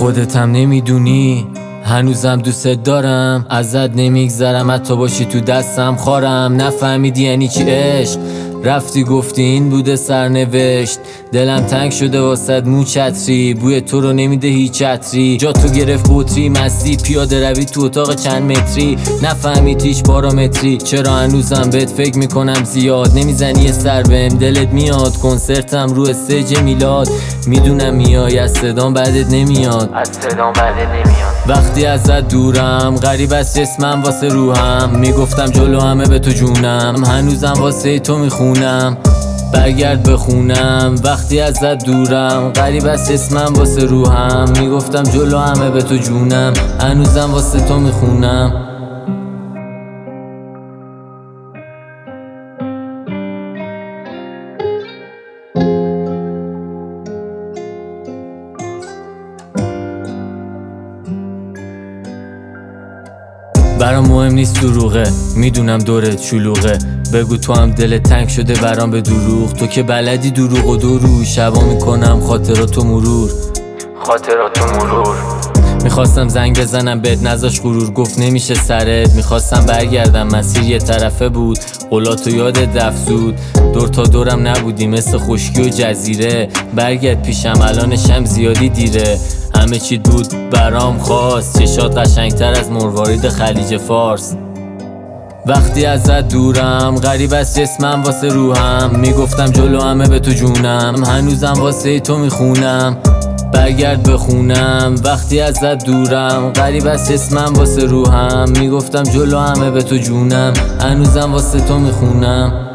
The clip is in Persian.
خودت هم نمیدونی هنوزم دوست دارم، ازت نمیگذرم حتی باشی تو دستم خارم. نفهمیدی یعنی چی عشق، رفتی گفتی این بوده سرنوشت. دلم تنگ شده واسد مو چتری، بوی تو رو نمیده هیچ عطری. جا تو گرفت بطری مستی، پیاده روی تو اتاق چند متری. نفهمید هیچ پارامتری، چرا هنوزم بهت فکر میکنم زیاد. نمیزنی یه سر بهم دلت میاد، کنسرتم رو استیج میلاد. میدونم میای از صدام بعدت نمیاد، وقتی ازت دورم غریب است جسمم واسه روحم. میگفتم جلو همه به تو جونم، هنوزم واسه تو میخونم. برگرد بخونم وقتی ازت دورم، غریب است جسمم واسه روحم. میگفتم جلو همه به تو جونم، هنوزم واسه تو میخونم. برام مهم نیست دروغه، میدونم دورت شلوغه. بگو تو هم دلت تنگ شده برام به دروغ. تو که بلدی دروغ و درو، شبا میکنم خاطراتو مرور. میخواستم زنگ بزنم بهت نذاش غرور، گفت نمیشه سرت. میخواستم برگردم مسیر یه طرفه بود، قولاتو یادت رفت زود. دور تا دورم نبودی مثل خشکی و جزیره. برگرد پیشم الانشم زیادی دیره. همه چی بود برام خاص، چشات قشنگتر از مروارید خلیج فارس. وقتی ازت دورم غریب است جسمم واسه روحم. میگفتم جلو همه به تو جونم، هنوزم واسه تو میخونم. برگرد بخونم وقتی ازت دورم، غریب است جسمم واسه روحم. میگفتم جلو همه به تو جونم، هنوزم واسه تو میخونم.